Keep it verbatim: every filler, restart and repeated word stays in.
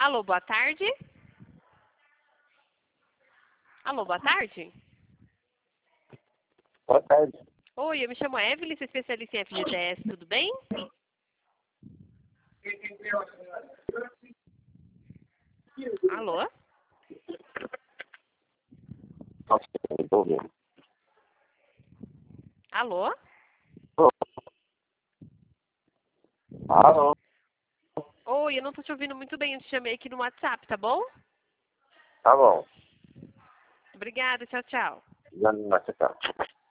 Alô, boa tarde. Alô, boa tarde. Boa tarde. Oi, eu me chamo Evelyn, sou especialista em F G T S, tudo bem? Alô? Nossa, eu não tô ouvindo. Alô? Ô. Alô? Oi, eu não tô te ouvindo muito bem, eu te chamei aqui no WhatsApp, tá bom? Tá bom. Obrigada, tchau, tchau. Já não vai ficar.